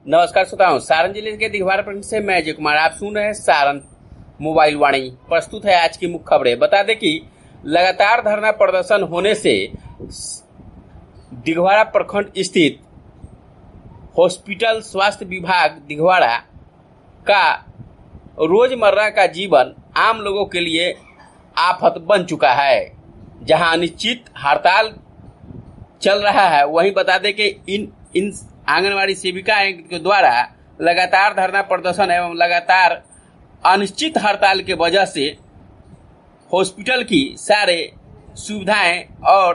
नमस्कार श्रोताओं, सारण जिले के दिघवारा प्रखंड से मैं अजय कुमार आप सुन रहे हैं सारण मोबाइल वाणी। प्रस्तुत है आज की मुख्य खबरें। बता दें कि लगातार धरना प्रदर्शन होने से दिघवारा प्रखंड स्थित हॉस्पिटल स्वास्थ्य विभाग दिघवारा का रोजमर्रा का जीवन आम लोगों के लिए आफत बन चुका है। जहां अनिश्चित हड़ताल चल रहा है, वहीं बता दें कि इन आंगनवाड़ी सेविकाएं के द्वारा लगातार धरना प्रदर्शन एवं लगातार अनिश्चित हड़ताल के वजह से हॉस्पिटल की सारे सुविधाएं और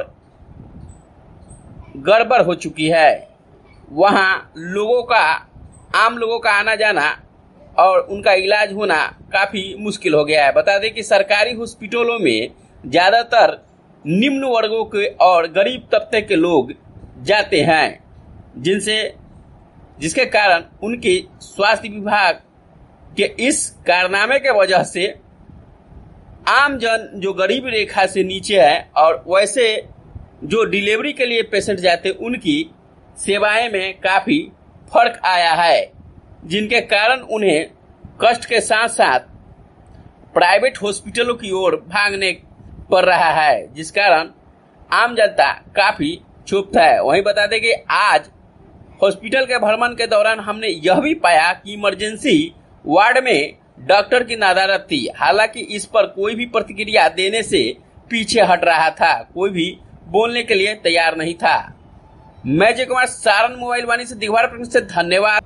गड़बड़ हो चुकी है। वहां आम लोगों का आना जाना और उनका इलाज होना काफी मुश्किल हो गया है। बता दें कि सरकारी हॉस्पिटलों में ज्यादातर निम्न वर्गों के और गरीब तबके के लोग जाते हैं, जिसके कारण उनके स्वास्थ्य विभाग के इस कारनामे के वजह से आम जन जो गरीब रेखा से नीचे है और वैसे जो डिलीवरी के लिए पेशेंट जाते उनकी सेवाएं में काफी फर्क आया है, जिनके कारण उन्हें कष्ट के साथ साथ प्राइवेट हॉस्पिटलों की ओर भागने पड़ रहा है, जिस कारण आम जनता काफी क्षुब्ध है। वहीं बता दें कि आज हॉस्पिटल के भ्रमण के दौरान हमने यह भी पाया कि इमरजेंसी वार्ड में डॉक्टर की नदारत थी। हालांकि इस पर कोई भी प्रतिक्रिया देने से पीछे हट रहा था, कोई भी बोलने के लिए तैयार नहीं था। मैं अजय कुमार, सारण मोबाइल वाणी से दिघवारा प्रखंड से, धन्यवाद।